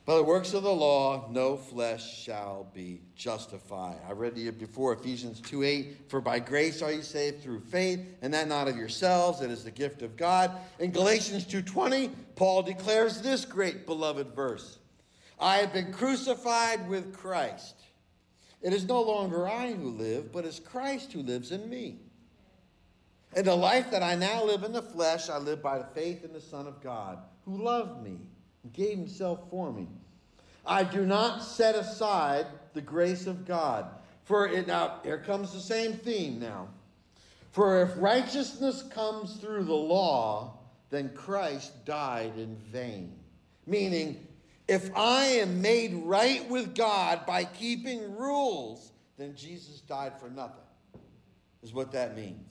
By the works of the law, no flesh shall be justified. I read to you before Ephesians 2:8. For by grace are you saved through faith, and that not of yourselves, it is the gift of God. In Galatians 2:20, Paul declares this great beloved verse. I have been crucified with Christ. It is no longer I who live, but it's Christ who lives in me. And the life that I now live in the flesh, I live by the faith in the Son of God, who loved me and gave himself for me. I do not set aside the grace of God. Now, here comes the same theme now. For if righteousness comes through the law, then Christ died in vain. Meaning, if I am made right with God by keeping rules, then Jesus died for nothing, is what that means.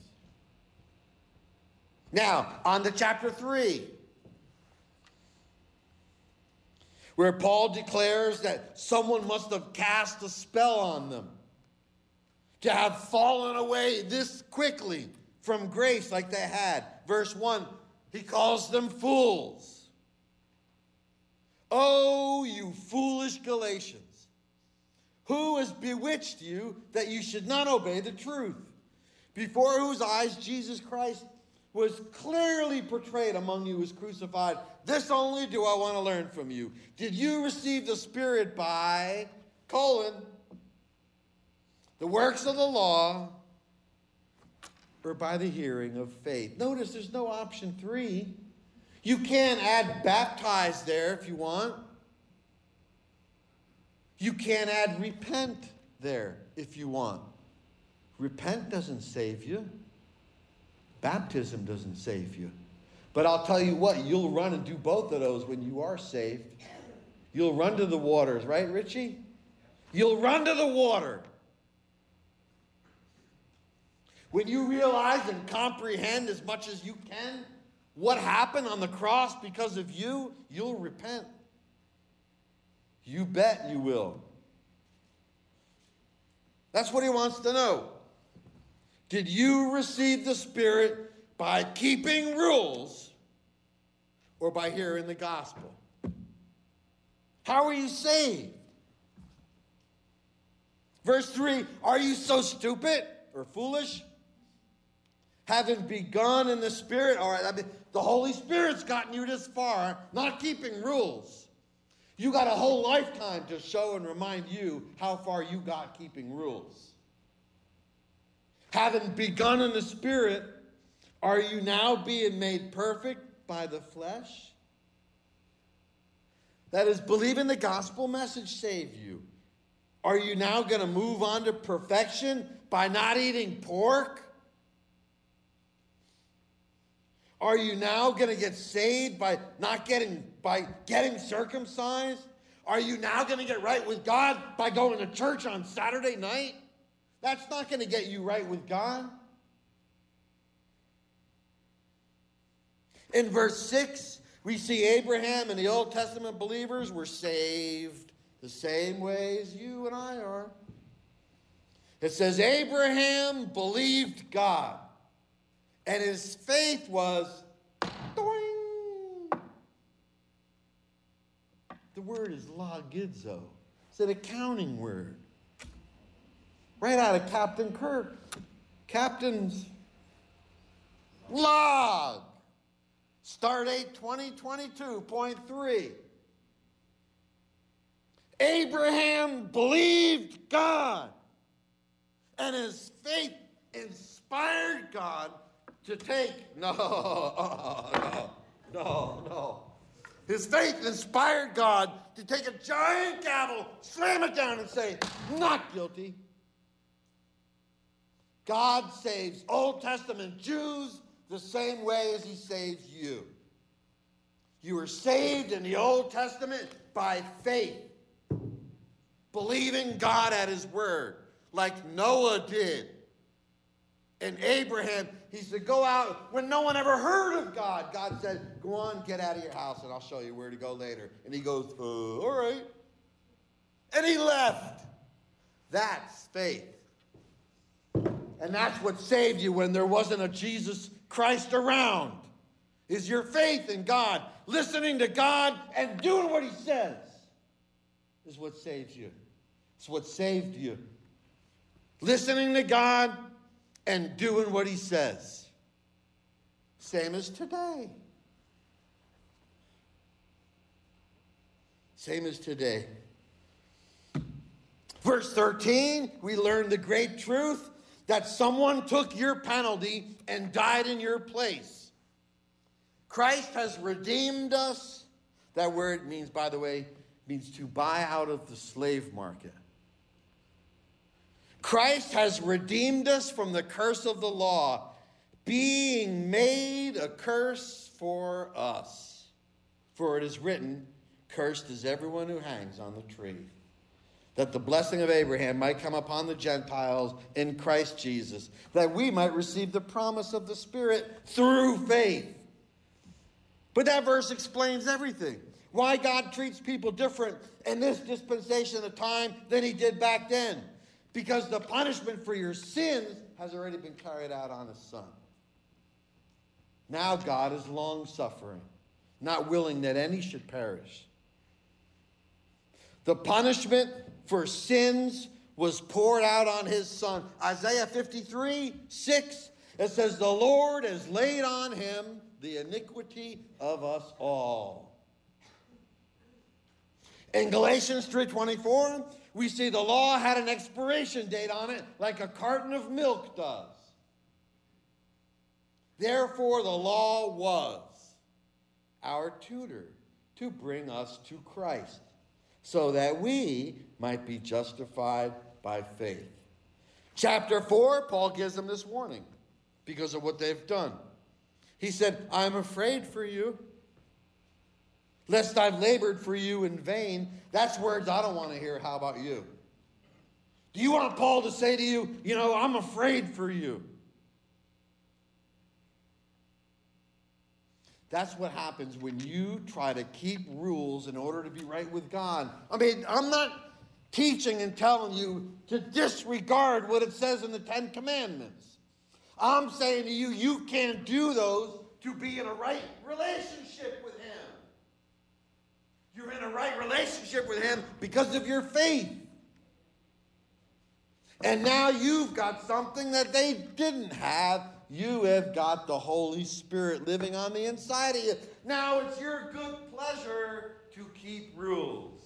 Now, on to chapter 3, where Paul declares that someone must have cast a spell on them to have fallen away this quickly from grace like they had. Verse 1, he calls them fools. Oh, you foolish Galatians, who has bewitched you that you should not obey the truth, before whose eyes Jesus Christ was clearly portrayed among you as crucified. This only do I want to learn from you. Did you receive the Spirit by, the works of the law, or by the hearing of faith? Notice there's no option 3. You can add baptize there if you want. You can add repent there if you want. Repent doesn't save you. Baptism doesn't save you. But I'll tell you what, you'll run and do both of those when you are saved. You'll run to the waters, right, Richie? You'll run to the water. When you realize and comprehend as much as you can what happened on the cross because of you, you'll repent. You bet you will. That's what he wants to know. Did you receive the Spirit by keeping rules or by hearing the gospel? How are you saved? Verse 3, are you so stupid or foolish? Having begun in the Spirit, all right, the Holy Spirit's gotten you this far, not keeping rules. You got a whole lifetime to show and remind you how far you got keeping rules. Having begun in the Spirit, are you now being made perfect by the flesh? That is, believing the gospel message saved you. Are you now going to move on to perfection by not eating pork? Are you now going to get saved by getting circumcised? Are you now going to get right with God by going to church on Saturday night? That's not going to get you right with God. In verse 6, we see Abraham and the Old Testament believers were saved the same way as you and I are. It says, Abraham believed God, and his faith was doing. The word is logizo. It's an accounting word. Right out of Captain Kirk. Captain's log. Stardate 2022.3. Abraham believed God, and his faith inspired God to take. No. His faith inspired God to take a giant gavel, slam it down, and say, not guilty. God saves Old Testament Jews the same way as he saves you. You were saved in the Old Testament by faith, believing God at his word, like Noah did. And Abraham, he said, go out when no one ever heard of God. God said, go on, get out of your house, and I'll show you where to go later. And he goes, all right. And he left. That's faith. And that's what saved you when there wasn't a Jesus Christ around, is your faith in God, listening to God and doing what he says. is what saves you. It's what saved you. Listening to God and doing what he says. Same as today. Same as today. Verse 13, we learn the great truth that someone took your penalty and died in your place. Christ has redeemed us. That word means, by the way, means to buy out of the slave market. Christ has redeemed us from the curse of the law, being made a curse for us. For it is written, cursed is everyone who hangs on the tree, that the blessing of Abraham might come upon the Gentiles in Christ Jesus, that we might receive the promise of the Spirit through faith. But that verse explains everything. Why God treats people different in this dispensation of time than he did back then. Because the punishment for your sins has already been carried out on his Son. Now God is long-suffering, not willing that any should perish. The punishment for sins was poured out on his Son. Isaiah 53:6, it says, the Lord has laid on him the iniquity of us all. In Galatians 3:24, we see the law had an expiration date on it, like a carton of milk does. Therefore, the law was our tutor to bring us to Christ, so that we might be justified by faith. Chapter 4, Paul gives them this warning because of what they've done. He said, I'm afraid for you, lest I've labored for you in vain. That's words I don't want to hear. How about you? Do you want Paul to say to you, I'm afraid for you? That's what happens when you try to keep rules in order to be right with God. I mean, I'm not teaching and telling you to disregard what it says in the Ten Commandments. I'm saying to you, you can't do those to be in a right relationship with him. You're in a right relationship with him because of your faith. And now you've got something that they didn't have. You have got the Holy Spirit living on the inside of you. Now it's your good pleasure to keep rules.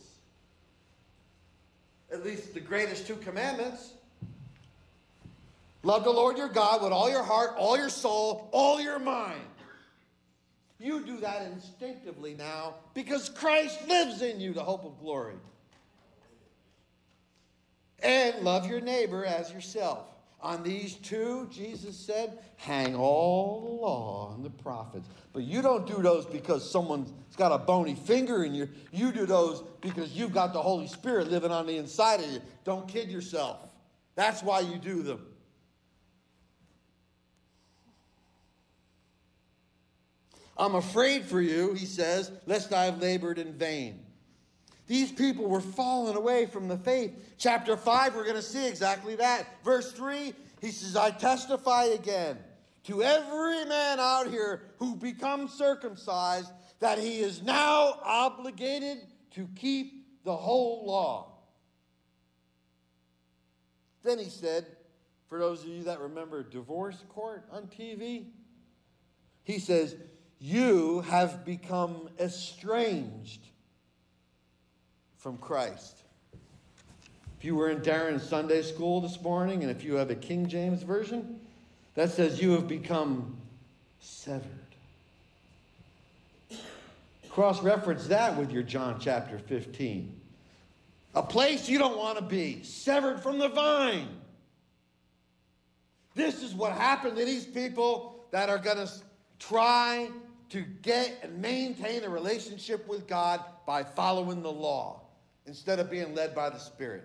At least the greatest two commandments. Love the Lord your God with all your heart, all your soul, all your mind. You do that instinctively now because Christ lives in you, the hope of glory. And love your neighbor as yourself. On these two, Jesus said, hang all the law and the prophets. But you don't do those because someone's got a bony finger in you. You do those because you've got the Holy Spirit living on the inside of you. Don't kid yourself. That's why you do them. I'm afraid for you, he says, lest I have labored in vain. These people were falling away from the faith. Chapter 5, we're going to see exactly that. Verse 3, he says, I testify again to every man out here who becomes circumcised that he is now obligated to keep the whole law. Then he said, for those of you that remember Divorce Court on TV, he says, you have become estranged from Christ. If you were in Darren's Sunday school this morning, and if you have a King James version, that says you have become severed. Cross-reference that with your John chapter 15. A place you don't want to be, severed from the vine. This is what happened to these people that are going to try to get and maintain a relationship with God by following the law instead of being led by the Spirit.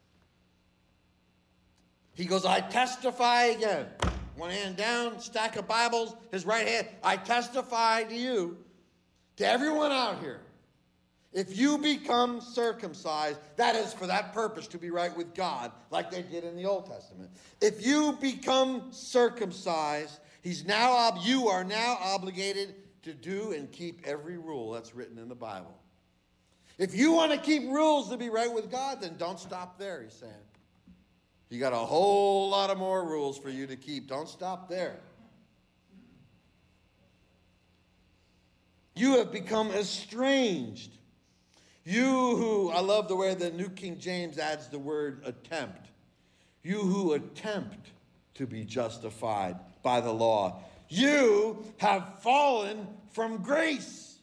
He goes, I testify again. One hand down, stack of Bibles, his right hand. I testify to you, to everyone out here. If you become circumcised, that is for that purpose, to be right with God, like they did in the Old Testament. If you become circumcised, you are now obligated to do and keep every rule that's written in the Bible. If you want to keep rules to be right with God, then don't stop there, he's saying. You got a whole lot of more rules for you to keep. Don't stop there. You have become estranged. You who, I love the way the New King James adds the word attempt. You who attempt to be justified by the law. You have fallen from grace.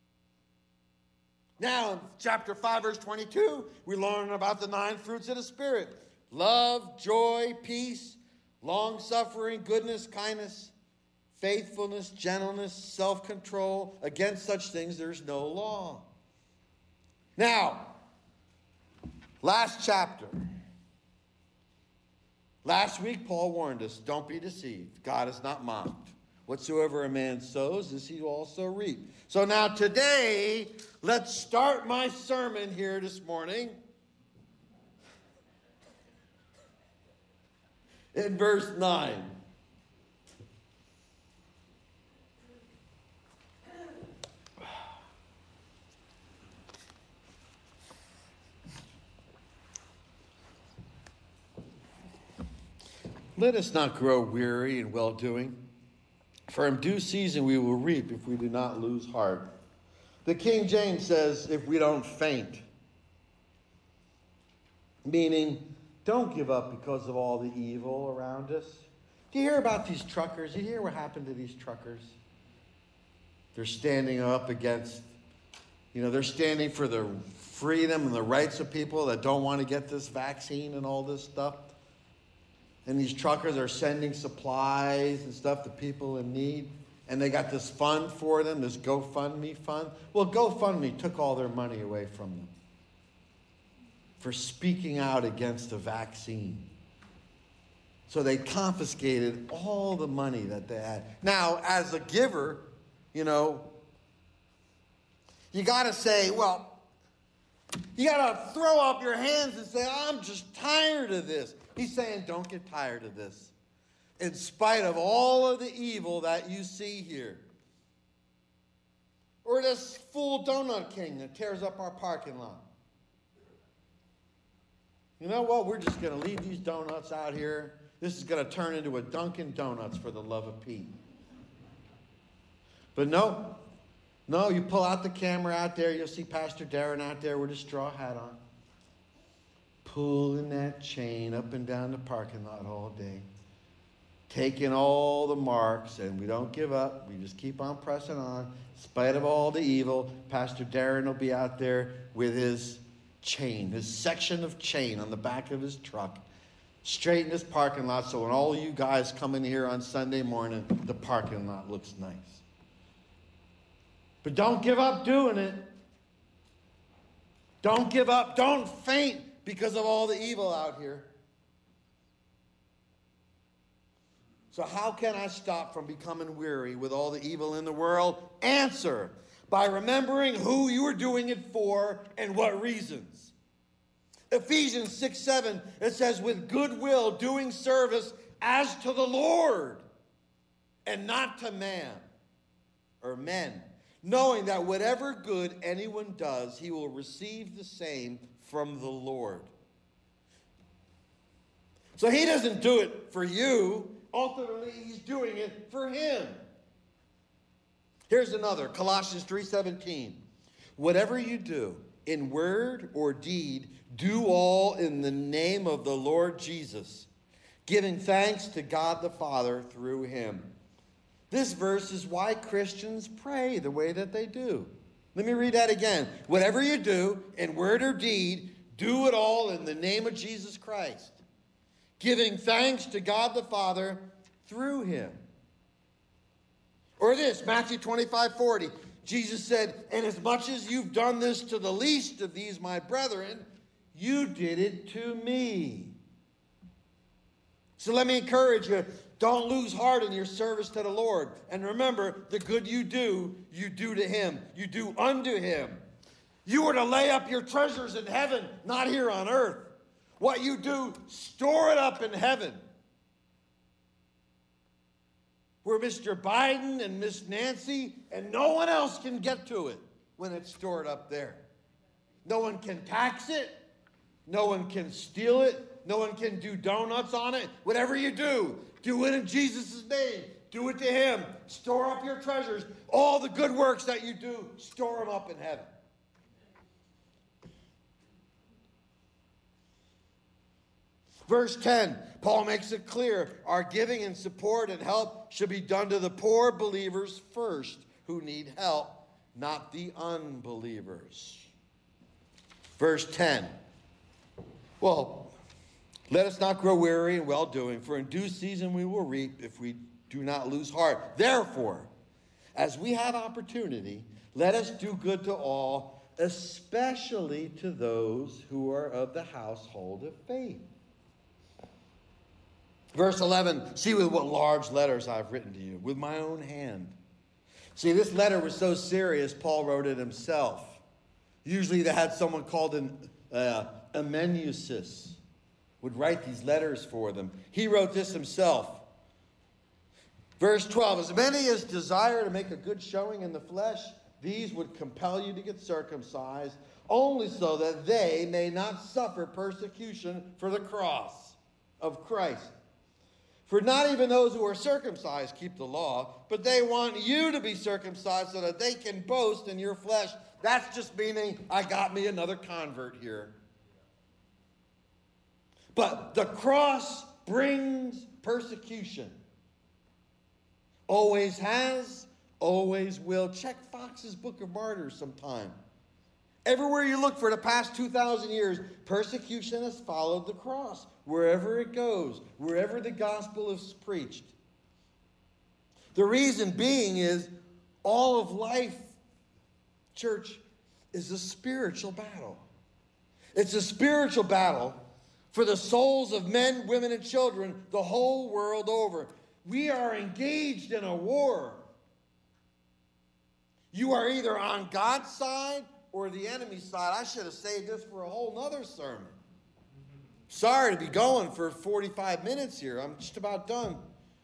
Now, in chapter 5, verse 22, we learn about the 9 fruits of the Spirit. Love, joy, peace, long-suffering, goodness, kindness, faithfulness, gentleness, self-control. Against such things there's no law. Now, last chapter. Last week, Paul warned us, don't be deceived. God is not mocked. Whatsoever a man sows, this he will also reap. So now today, let's start my sermon here this morning in verse 9. Let us not grow weary in well-doing, for in due season we will reap if we do not lose heart. The King James says, if we don't faint. Meaning, don't give up because of all the evil around us. Do you hear about these truckers? Do you hear what happened to these truckers? They're standing up against, they're standing for the freedom and the rights of people that don't want to get this vaccine and all this stuff. And these truckers are sending supplies and stuff to people in need. And they got this fund for them, this GoFundMe fund. Well, GoFundMe took all their money away from them for speaking out against the vaccine. So they confiscated all the money that they had. Now, as a giver, you got to say, well, you got to throw up your hands and say, I'm just tired of this. He's saying, don't get tired of this. In spite of all of the evil that you see here. Or this fool donut king that tears up our parking lot. You know what? We're just going to leave these donuts out here. This is going to turn into a Dunkin' Donuts for the love of Pete. But no, you pull out the camera out there, you'll see Pastor Darren out there with a straw hat on. Pulling that chain up and down the parking lot all day. Taking all the marks, and we don't give up. We just keep on pressing on. In spite of all the evil, Pastor Darren will be out there with his chain, his section of chain on the back of his truck, straight in his parking lot, so when all you guys come in here on Sunday morning, the parking lot looks nice. But don't give up doing it. Don't give up. Don't faint because of all the evil out here. So how can I stop from becoming weary with all the evil in the world? Answer, by remembering who you are doing it for and what reasons. Ephesians 6:7, it says, with goodwill doing service as to the Lord and not to man or men, knowing that whatever good anyone does, he will receive the same from the Lord. So he doesn't do it for you. Ultimately, he's doing it for him. Here's another, Colossians 3:17. Whatever you do, in word or deed, do all in the name of the Lord Jesus, giving thanks to God the Father through him. This verse is why Christians pray the way that they do. Let me read that again. Whatever you do, in word or deed, do it all in the name of Jesus Christ, giving thanks to God the Father through him. Or this, Matthew 25:40. Jesus said, and as much as you've done this to the least of these, my brethren, you did it to me. So let me encourage you, don't lose heart in your service to the Lord. And remember, the good you do to him. You do unto him. You are to lay up your treasures in heaven, not here on earth. What you do, store it up in heaven, where Mr. Biden and Miss Nancy and no one else can get to it when it's stored up there. No one can tax it. No one can steal it. No one can do donuts on it. Whatever you do it in Jesus' name. Do it to him. Store up your treasures. All the good works that you do, store them up in heaven. Verse 10, Paul makes it clear our giving and support and help should be done to the poor believers first who need help, not the unbelievers. Verse 10, well, let us not grow weary in well-doing, for in due season we will reap if we do not lose heart. Therefore, as we have opportunity, let us do good to all, especially to those who are of the household of faith. Verse 11, see with what large letters I've written to you, with my own hand. See, this letter was so serious, Paul wrote it himself. Usually they had someone called an amanuensis, would write these letters for them. He wrote this himself. Verse 12, as many as desire to make a good showing in the flesh, these would compel you to get circumcised, only so that they may not suffer persecution for the cross of Christ. For not even those who are circumcised keep the law, but they want you to be circumcised so that they can boast in your flesh. That's just meaning, I got me another convert here. But the cross brings persecution. Always has, always will. Check Fox's Book of Martyrs sometime. Everywhere you look for the past 2,000 years, persecution has followed the cross. Wherever it goes, wherever the gospel is preached. The reason being is all of life, church, is a spiritual battle. It's a spiritual battle for the souls of men, women, and children the whole world over. We are engaged in a war. You are either on God's side or the enemy's side. I should have saved this for a whole nother sermon. Sorry to be going for 45 minutes here. I'm just about done.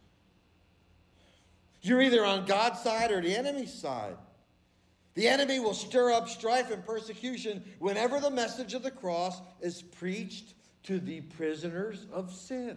You're either on God's side or the enemy's side. The enemy will stir up strife and persecution whenever the message of the cross is preached to the prisoners of sin.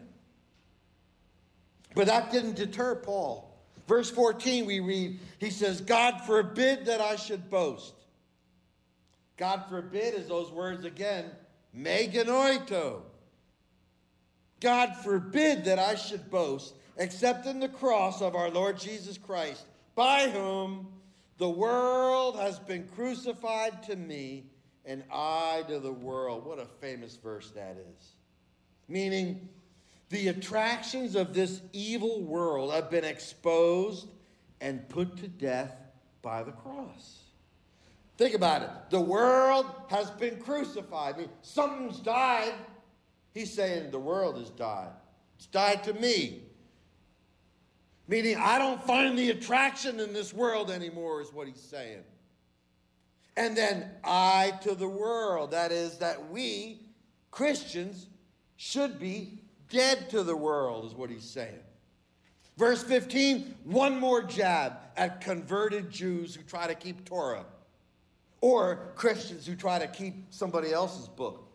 But that didn't deter Paul. Verse 14 we read, he says, God forbid that I should boast. God forbid is those words again, meganoito. God forbid that I should boast, except in the cross of our Lord Jesus Christ, by whom the world has been crucified to me, and I to the world. What a famous verse that is. Meaning, the attractions of this evil world have been exposed and put to death by the cross. Think about it. The world has been crucified. I mean, something's died. He's saying the world has died. It's died to me. Meaning I don't find the attraction in this world anymore is what he's saying. And then I to the world. That is that we, Christians, should be dead to the world is what he's saying. Verse 15, one more jab at converted Jews who try to keep Torah. Or Christians who try to keep somebody else's book.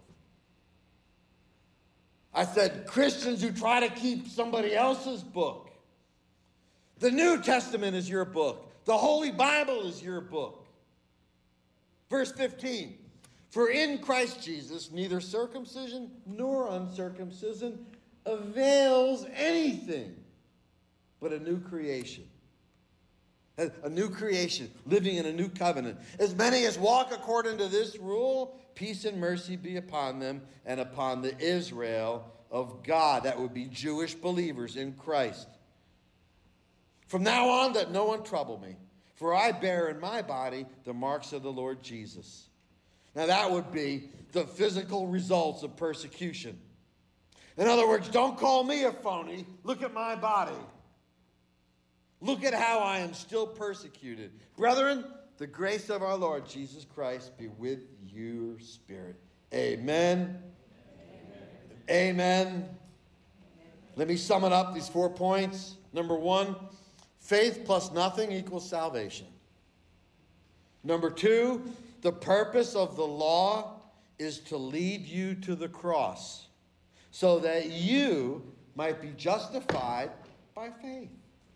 I said Christians who try to keep somebody else's book. The New Testament is your book. The Holy Bible is your book. Verse 15, for in Christ Jesus neither circumcision nor uncircumcision avails anything but a new creation. A new creation, living in a new covenant. As many as walk according to this rule, peace and mercy be upon them and upon the Israel of God. That would be Jewish believers in Christ. From now on, let no one trouble me, for I bear in my body the marks of the Lord Jesus. Now that would be the physical results of persecution. In other words, don't call me a phony. Look at my body. Look at how I am still persecuted. Brethren, the grace of our Lord Jesus Christ be with your spirit. Amen. Amen. Amen. Let me sum it up, these 4 points. Number 1, faith plus nothing equals salvation. Number 2, The purpose of the law is to lead you to the cross so that you might be justified by faith.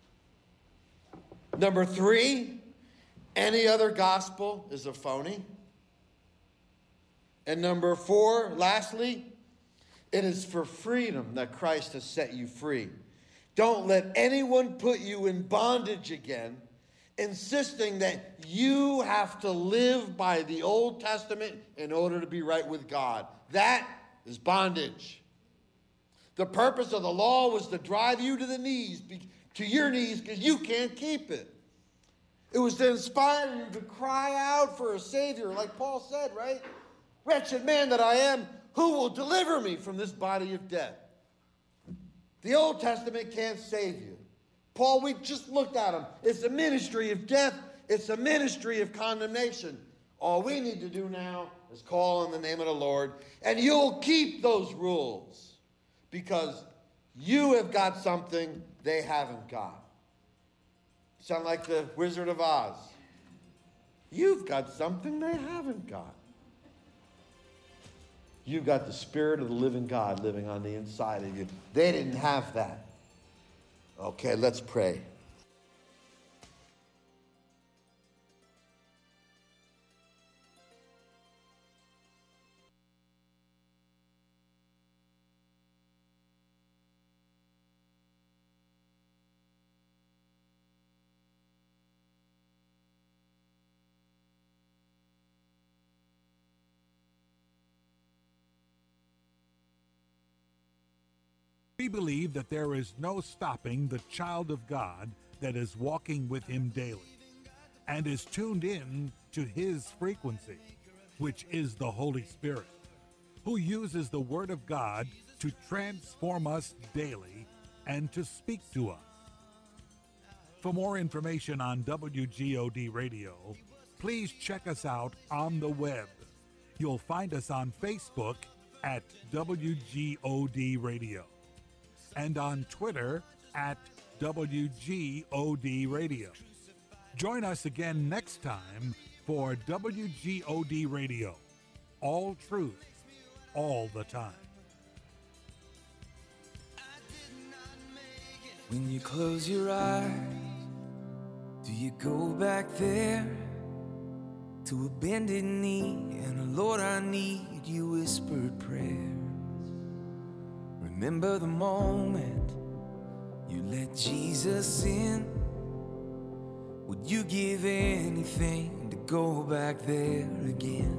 Number 3, any other gospel is a phony. And number 4, lastly, it is for freedom that Christ has set you free. Don't let anyone put you in bondage again, insisting that you have to live by the Old Testament in order to be right with God. That is bondage. The purpose of the law was to drive you to your knees, because you can't keep it. It was to inspire you to cry out for a Savior, like Paul said, right? Wretched man that I am, who will deliver me from this body of death? The Old Testament can't save you. Paul, we just looked at him. It's a ministry of death. It's a ministry of condemnation. All we need to do now is call on the name of the Lord, and you'll keep those rules because you have got something they haven't got. Sound like the Wizard of Oz. You've got something they haven't got. You've got the Spirit of the living God living on the inside of you. They didn't have that. Okay, let's pray. We believe that there is no stopping the child of God that is walking with him daily and is tuned in to his frequency, which is the Holy Spirit, who uses the Word of God to transform us daily and to speak to us. For more information on WGOD Radio, please check us out on the web. You'll find us on Facebook at WGOD Radio and on Twitter at WGOD Radio. Join us again next time for WGOD Radio. All truth, all the time. When you close your eyes, do you go back there to a bended knee and a Lord, I need you whispered prayer? Remember the moment you let Jesus in? Would you give anything to go back there again?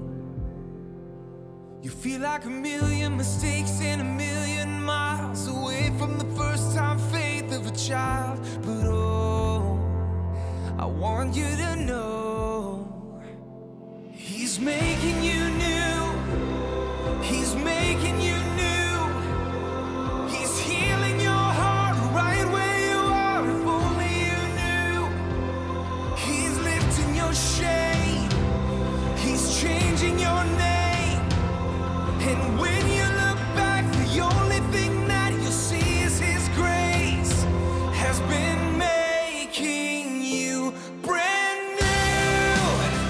You feel like a million mistakes and a million miles away from the first time faith of a child. But oh, I want you to know He's making you new. He's making you new. He's healing your heart right where you are. If only you knew. He's lifting your shame. He's changing your name. And when you look back, the only thing that you'll see is His grace has been making you brand new.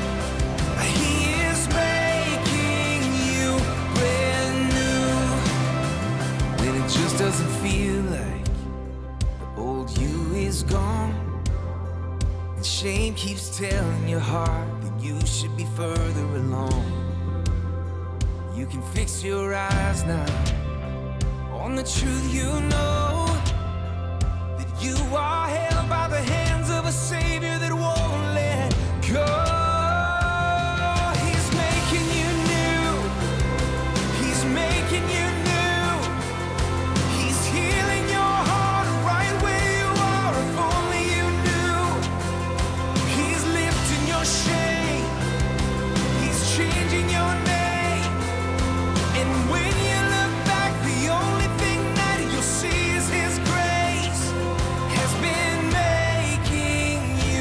He is making you brand new. When it just doesn't feel like the old you is gone, and shame keeps telling your heart that you should be further along. You can fix your eyes now on the truth. You know that you are held by the hands of a Savior that won't let go. He's making you new. He's making you new. He's healing your heart right where you are. If only you knew. He's lifting your shame. He's changing your name. And when you look back, the only thing that you'll see is His grace has been making you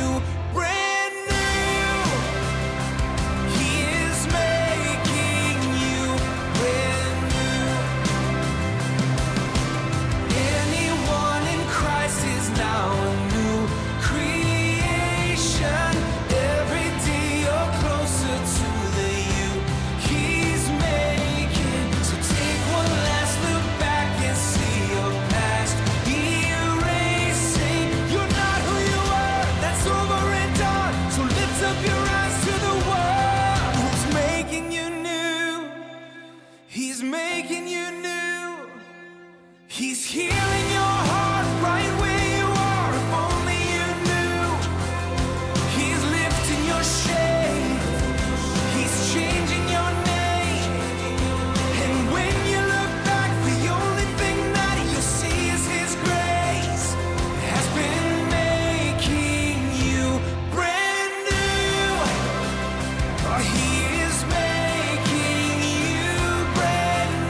making you new. He's healing your heart right where you are. If only you knew. He's lifting your shame. He's changing your name. And when you look back, the only thing that you'll see is His grace has been making you brand new. Oh, He is making you brand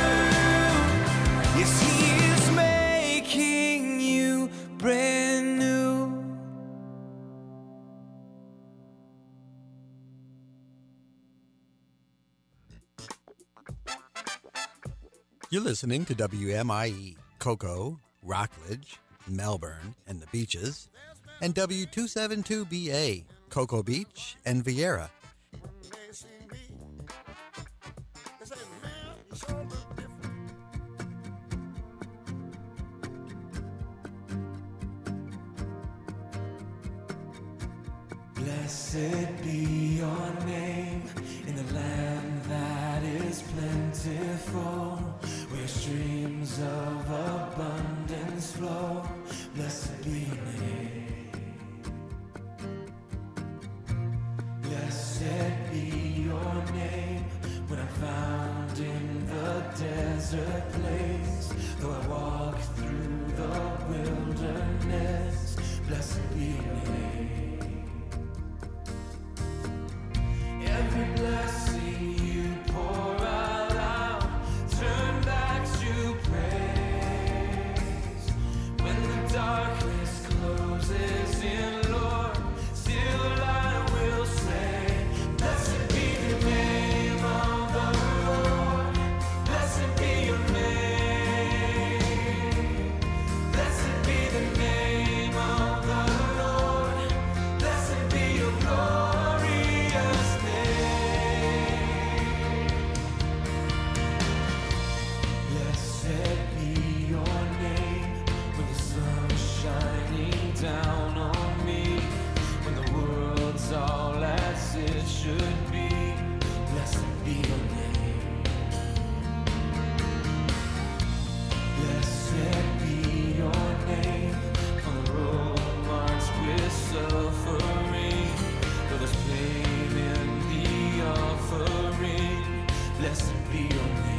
new. Yes, He is making you brand new. You're listening to WMIE, Cocoa, Rockledge, Melbourne, and the Beaches, and W272BA, Cocoa Beach and Vieira. Blessed be your name in the land that is plentiful, where streams of abundance flow. Blessed be your name. Blessed be your name when I'm found in the desert place. Though I walk through the wilderness, blessed be your name. Every blessing you pour out, turn back to praise. When the darkness closes in, Lord, still I will say, blessed be the name of the Lord. Blessed be your name. Blessed be the name of the Lord. Blessed be your glorious name. Blessed be your name when the sun is shining down on me, when the world's all as it should be. Blessed be your name. Blessed be your name on the road marked with suffering, though there's pain in the offering. Blessed be your name.